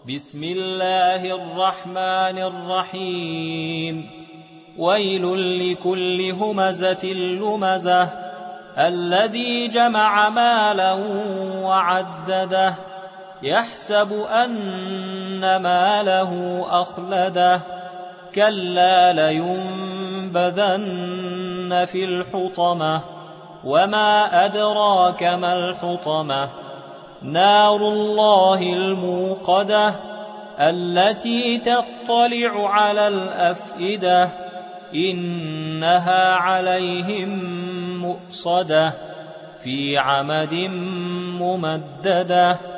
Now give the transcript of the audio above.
بسم الله الرحمن الرحيم ويل لكل همزة لمزة الذي جمع مالا وعدده يحسب أن ماله أخلده كلا لينبذن في الحطمة وما أدراك ما الحطمة نار الله الموقدة التي تطلع على الأفئدة إنها عليهم مؤصدة في عمد ممددة.